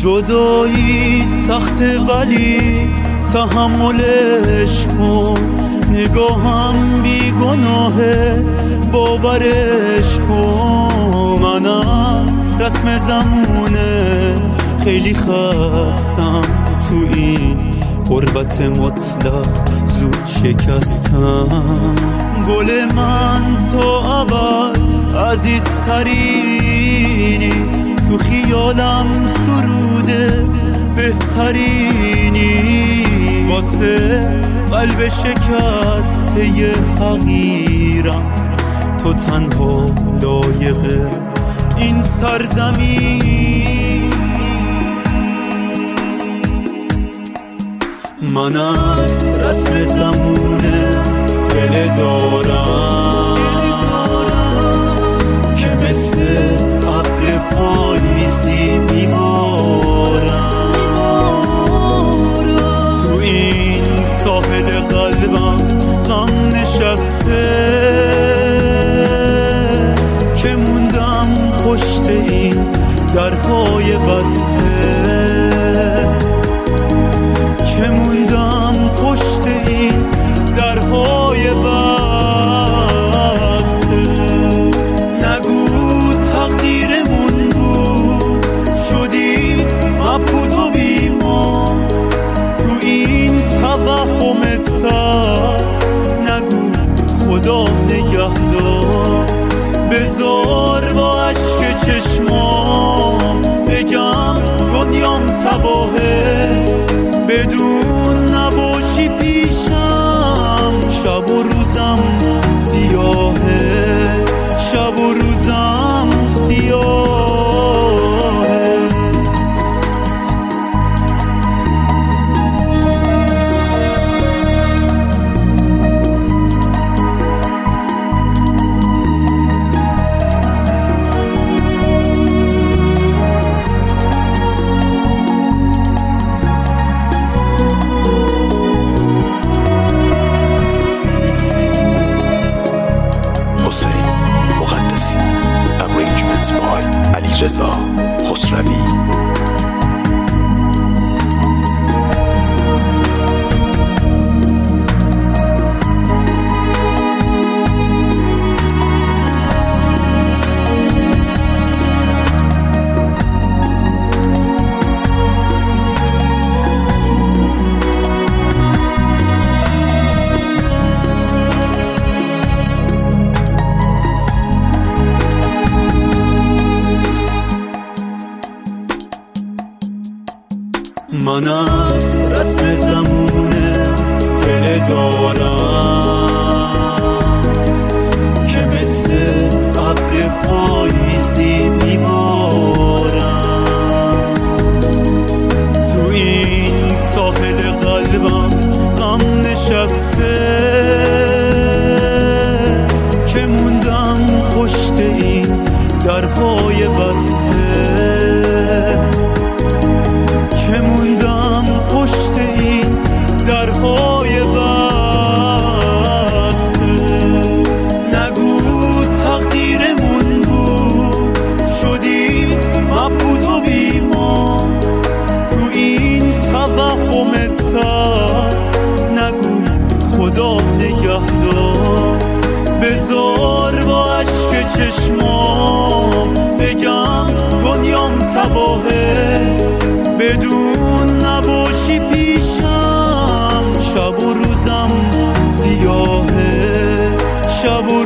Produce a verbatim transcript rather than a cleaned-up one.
جدایی سخته ولی تحملش کن، نگاهم بی گناهه باورش کن. من از رسم زمونه خیلی خستم، تو این غربت مطلق زود شکستم. گل من تا ابد عزیزترینی، تو خیالم سروده بهترینی، واسه قلب شکسته حقیرم تو تنها لایق این سرزمین. من از رسم زمونه دل دارم که مثل ابر پاییزی میبارم، تو این ساحل قلبم غم نشسته که موندم پشت این درهای بسته، که موندم پشت این درهای بسته. نگو تقدیرمون بود شدیم مبهوت و بیمار تو این توهم تر، نگو خدا نگهدار. بذار با اشک چشمام بگم دنیام تباهه، بدون نباشی پیشم شب و روزم سیاهه، شب و روزم سیاهه. رضا خسروی. من از رسم زمونه دل دارم که مثل ابر پاییزی میبارم، تو این ساحل قلبم غم نشسته که موندم پشت این درهای بسته، که موندم پشت این درهای بسته. نگو تقدیرمون بود شدیم مبهوت و بیمار تو این توهم تر، نگو خدا نگهدار. بذار با اشک چشمام بگم دنیام تباهه، بدون نباشی پیشم شب و روزم سیاهه، شب و